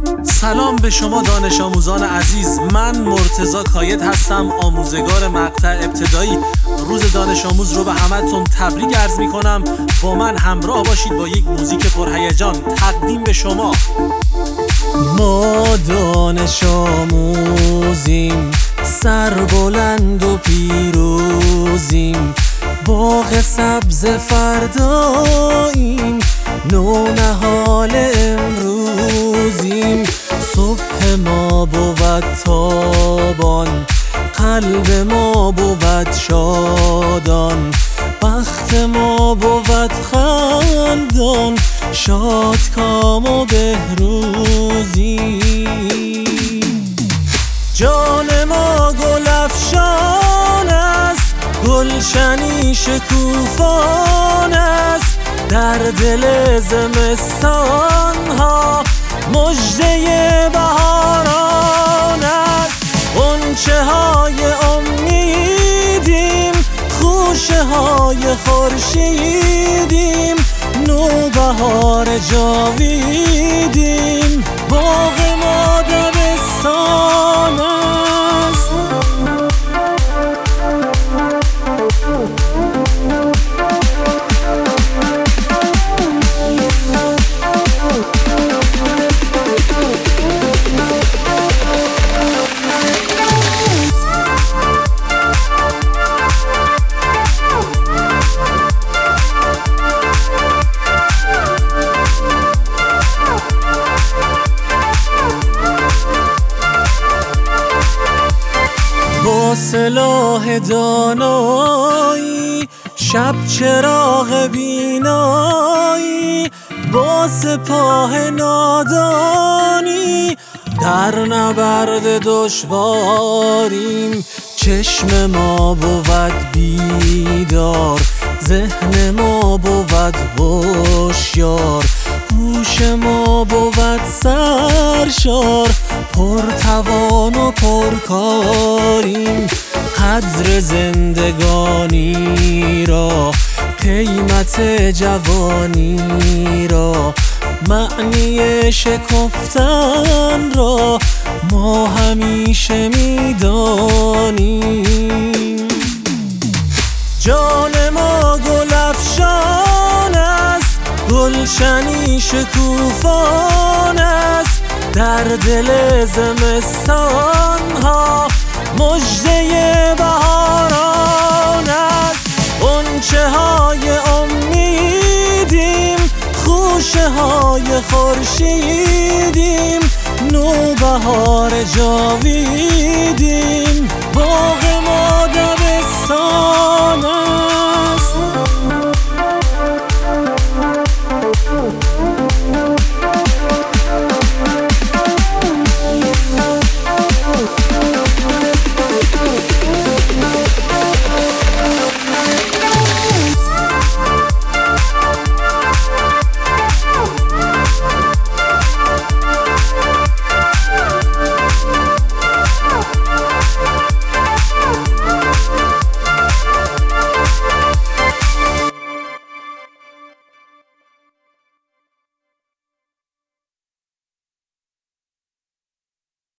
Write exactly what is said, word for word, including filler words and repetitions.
سلام به شما دانش آموزان عزیز، من مرتضی کاید هستم، آموزگار مقطع ابتدایی. روز دانش آموز رو به همتون تبریک عرض می کنم. با من همراه باشید با یک موزیک پرهیجان تقدیم به شما. ما دانش آموزیم، سربلند و پیروزیم، باغ سبز فرداییم، نونهال امروزیم. صبح ما بود تابان، قلب ما بود شادان، بخت ما بود خندان، شادکام و بهروزیم. جان ما گل افشان است، گلشنی شکوفان است، در دل زمستان ها مژده بهاران است. غنچه های امیدیم، خوشه های خورشیدیم، نوبهار جاویدیم، باغ ما دبستان است. با سلاح دانایی، شب چراغ بینایی، با سپاه نادانی، در نبرد دشواریم. چشم ما بود بیدار، ذهن ما بود هوشیار، هوش ما بود سرشار، پرتوان و پرکاریم. قدر زندگانی را، قیمت جوانی را، معنی شکفتن را ما همیشه میدانیم. جان ما گل افشان است، گلشنی شکوفان است، در دل زمستان ها مژده بهاران است. غنچه های امیدیم، خوشه های خورشیدیم، نوبهار جاویدیم، باغ ما دبستان است.